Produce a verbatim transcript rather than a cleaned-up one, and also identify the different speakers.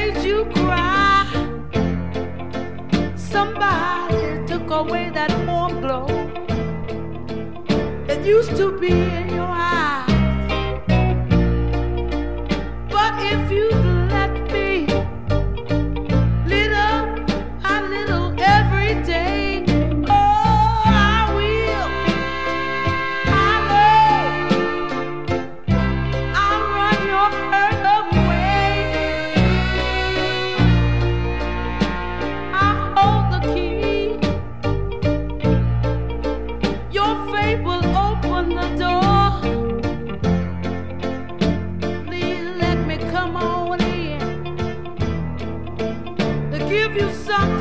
Speaker 1: made you cry. Somebody took away that warm glow that used to be in your eyes. But if you let me, little by little every day, oh, I will, I know, I'll run your hurt away. I hold the key, your faith will open the door. Please let me come on in to give you something